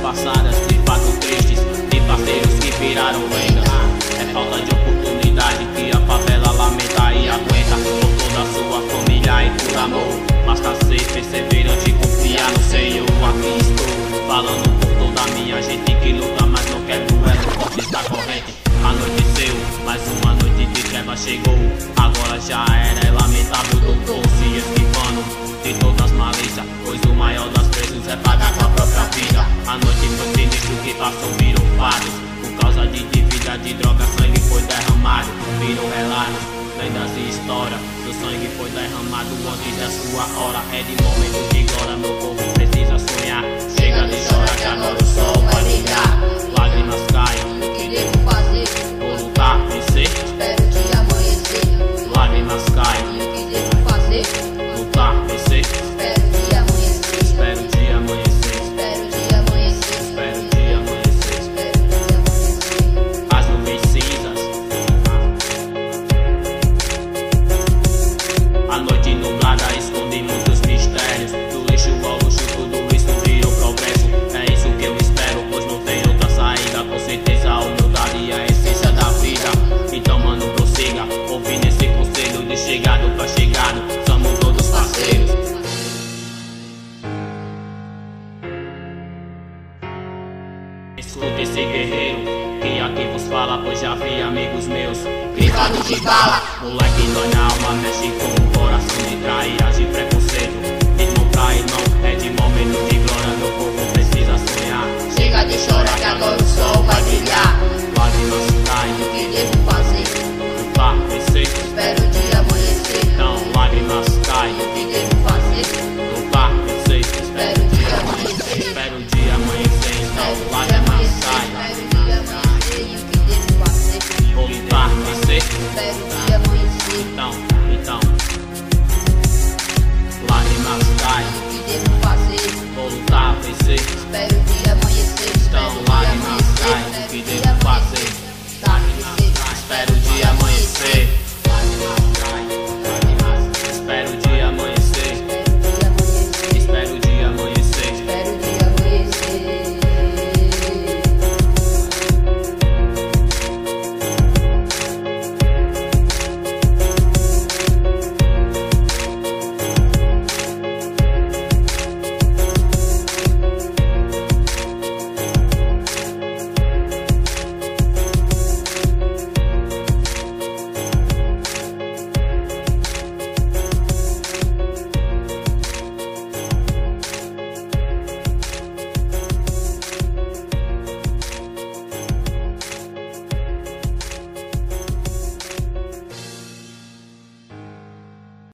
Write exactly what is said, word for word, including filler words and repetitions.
passadas, de fato tristes, de parceiros que viraram lendas. É falta de oportunidade que a favela lamenta e aguenta, por toda a sua família e por amor. Basta ser perseverante e confiar no Senhor. Aqui estou, falando por toda a minha gente que luta, mas não quer duelo, cortes da corrente. Anoiteceu, mais uma noite de treva chegou. Agora já era, é lamentável, doutor se esquivando de todas as malícias, pois o maior das preços é pagar com a própria vida. A noite foi sinistro, o que passou virou fatos. Por causa de dívida de droga, sangue foi derramado. Virou relatos, lendas e história. Seu sangue foi derramado antes da sua hora. É de momento de glória, meu povo precisa sonhar. Chega de chorar que agora o sol vai brilhar. Lágrimas caem, O que devo fazer? vou lutar, vencer. Espero o dia amanhecer. Lágrimas caem, E o que devo fazer? lutar, vencer. Espero o dia amanhecer. Espero o dia amanhecer. Espero o dia amanhecer. Espero o dia amanhecer. Espero o dia amanhecer. As nuvens cinzas, a noite nublada esconde muitos mistérios. Do lixo ao luxo, tudo isso virou progresso. É isso que eu espero, pois não tem outra saída. Com certeza a humildade é a essência da vida. Então mano, prossiga, ouvindo esse conselho de chegado pra chegado. Somos todos parceiros. Escuta esse guerreiro que aqui vos fala, pois já vi amigos meus Grifados de bala. moleque dói na alma, mexe com o coração de trair, age preconceito. Irmão pra irmão, é de momento de glória, meu povo